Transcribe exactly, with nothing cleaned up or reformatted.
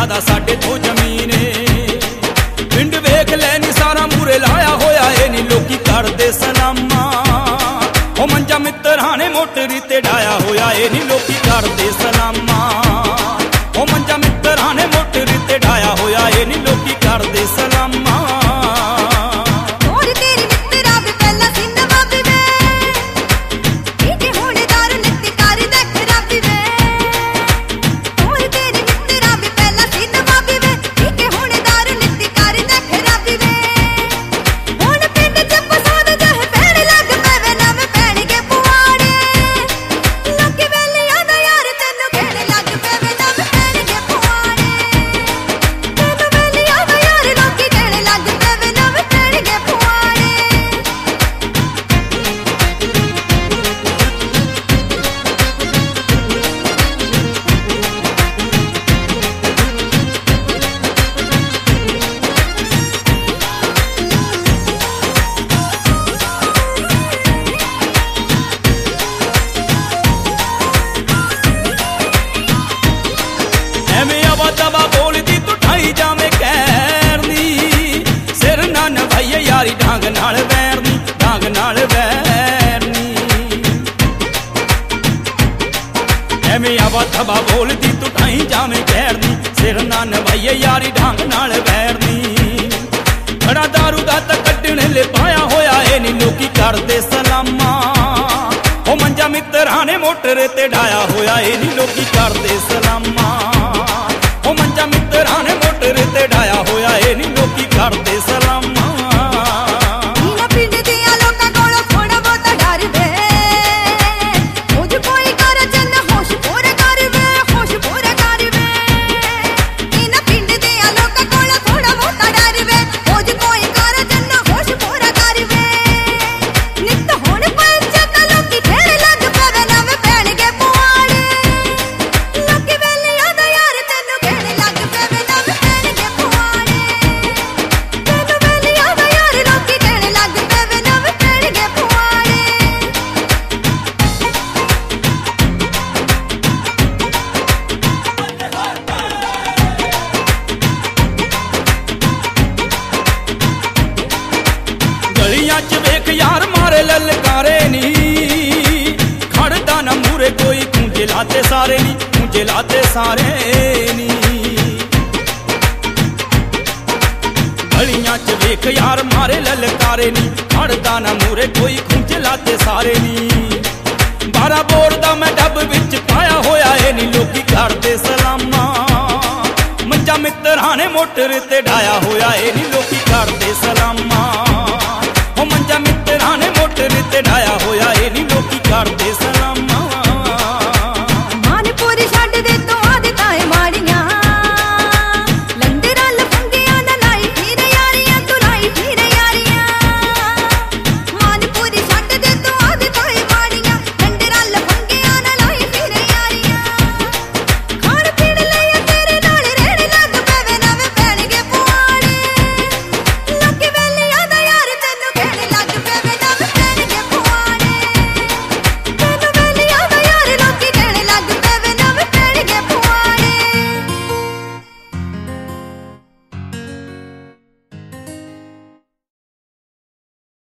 ज्यादा साडे तो जमीन है। पिंड वेख लैनी सारा मूरे लाया होया है नी लोकी करदे सलामा। ओ मंजा मित्तरां ने मोटरी ते डाया होया है नी लोकी करदे सलामा। ओ मंजा मित्तरां ने मोटरी ते डाया होया है नी लोकी करदे सलामा। दबा बोलदी तू ठाई जावे कहरनी सिर ना नभाइए यारी ढंग नाल वैरनी ढंग नाल वैरनी। एवें आवा दबा बोलदी तू ठाई जावे कहरनी सिर ना नभाइए यारी ढंग नाल वैरनी। बड़ा दारू दा तां कड्ढण ले पाया होया है नी लोकी करदे सलामा। ओ मंजा मित्तरां ने मोटर ते ढाया होया है नी लोकी करदे सलामा। ओ मंजा मित्तरां ने मोटर ते ढाया होया है नी लोकी करदे सलामा। पिंड दियां लोकां कोलों थोड़ा बहुता डर वे मुझ कोई कर चल होश पूरा कर वे होश पूरा कर वे। इन्हां पिंड दियां लोकां कोलों थोड़ा बहुता डर वे मुझ कोई कर चल होश पूरा कर वे। नित हुण पंचायत लोकी खेड़ लग पवे नवें पैणगे पुआड़े लोकी वेलियां दा यार तैनूं खेड़ लग पवे नवें पैणगे पुआड़े। तैनूं वेलियां दा यार लोकी खेड़ लग पवे नवें पैणगे पुआड़े। गलियां च वेख यार मारे ललकारे नी खड़दा ना मूरे कोई खूंजे लाते सारे नी खूंजे लाते सारे नी। गलियां च वेख यार मारे ललकारे नी खड़दा ना मूरे कोई खूंजे लाते सारे नी। बारह बोर दा मैं डब विच पाया होया है नी लोकी करदे सलामा। मंजा मित्तरां ने मोटर ते ढाया होया है नी लोकी करदे सलामा। ओ मंजा मित्तरां ने मोटर ते ढाया होया है नी लोकी करदे सलामा।